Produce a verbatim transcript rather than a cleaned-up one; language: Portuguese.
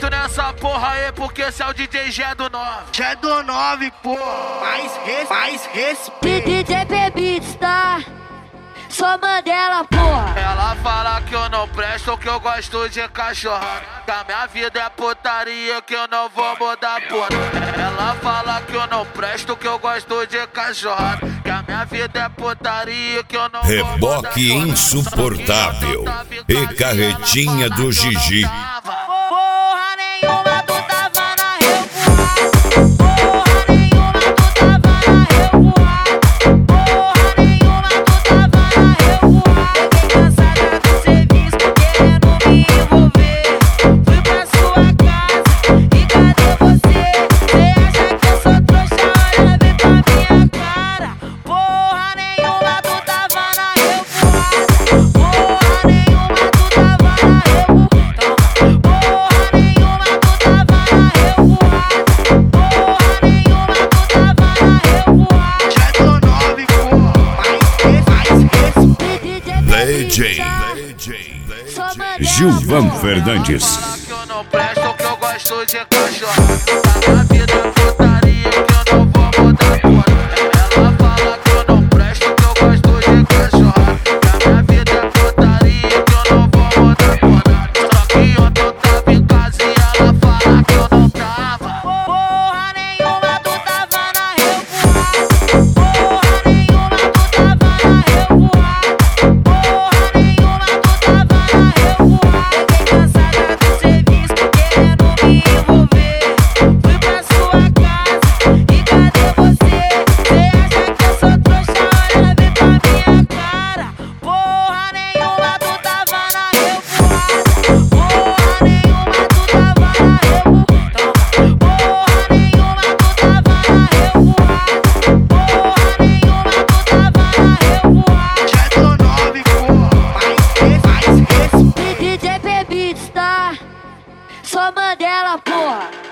respeito nessa porra aí, porque esse é o D J G do nove. G do nove, pô. Mais, res, mais respeito. D J Bebitos, tá? Só Mandela, porra. Ela fala que eu não presto, que eu gosto de cachorrada, que a minha vida é putaria, que eu não vou mudar, porra. Ela fala que eu não presto, que eu gosto de cachorrada, que a minha vida é putaria, que eu não vou mudar. Reboque insuportável e carretinha do Gigi. Porra nenhuma, tu tava na revoada. Porra nenhuma, tu tava na revoada. Porra nenhuma, tu tava na revoada. Fiquei cansada do serviço, querendo me envolver. Fui pra sua casa e cadê você? Cê acha que eu sou trouxa? Olha bem pra minha cara. Porra nenhuma, tu tava na revoada. Porra nenhuma, tu tava na revoada. D J Gilvan Fernandes. Que eu não presto, que eu gosto de cachorro, a minha vida é putaria, que eu não vou mudar, porra. Ela fala que eu não presto, que eu gosto de cachorro, que a minha vida é putaria, que eu não vou mudar, porra. Só que ontem eu tava em casa e ela fala que eu não tava. Porra nenhuma, tu tava na revoada. Porra nenhuma, tu tava na revoada. Porra nenhuma, tu tava na revoada. Fiquei cansada do serviço, querendo me envolver. Fui pra sua casa e cadê você? Cê acha que eu sou trouxa? Olha bem pra minha cara. Porra nenhuma, tu tava na revoada. Porra nenhuma, tu tava na revoada. Porra nenhuma, tu tava na revoada. Porra nenhuma, tu tava na revoada. G do nove, pô. Mais, mais respeito. D J Bebitos, tá? Só Mandela, porra.